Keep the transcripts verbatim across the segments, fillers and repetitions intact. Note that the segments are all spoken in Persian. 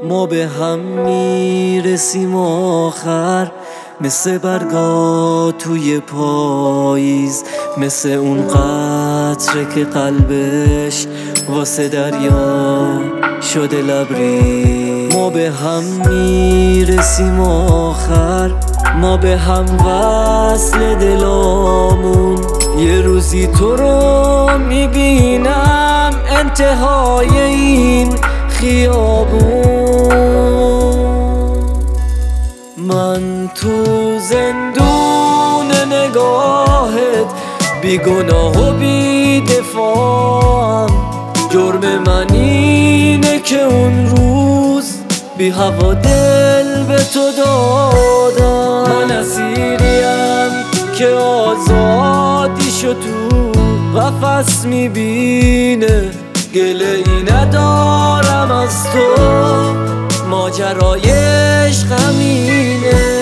ما به هم میرسیم آخر، مثل برگا توی پاییز، مثل اون قطره که قلبش واسه دریا شده لبریز. ما به هم میرسیم آخر، ما به هم وصل دلامون. یه روزی تو رو میبینم انتهای این خیابون. من تو زندون نگاهت بیگناه و بی‌دفاعم. جرم من اینه که اون روز بی هوا دل به تو دادم. من اسیریم که آزادی شد تو قفس میبینه. گله ای ندارم از تو، ماجرای عشق همینه.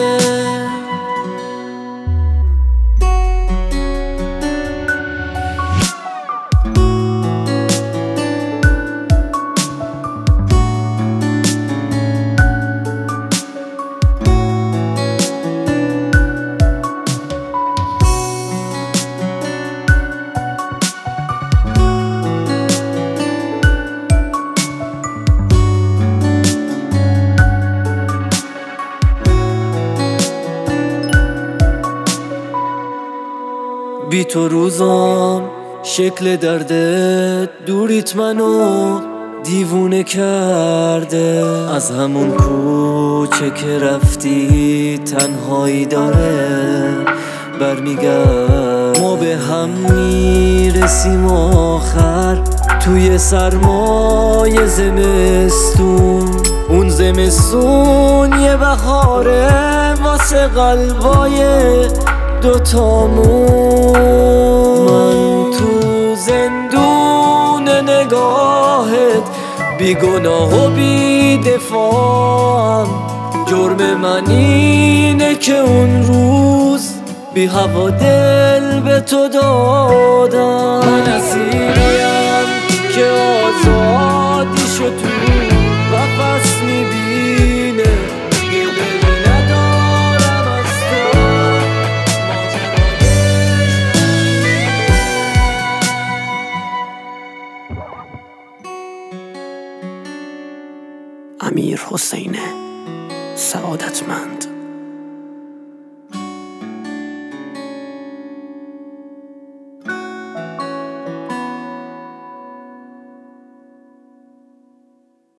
بی تو روزام شکل دردت دوریت منو دیوونه کرده. از همون کوچه که رفتی تنهایی داره برمیگرد. ما به هم میرسیم آخر توی سرمای زمستون. اون زمستون یه بهاره واسه قلبای دوتامون. من تو زندون نگاهت بیگناه و بی‌دفاعم. جرم من اینه که اون روز بی هوا دل به تو دادم. من اسیریم که آزادی شد تو قفس میبینه. امیر حسین سعادتمند.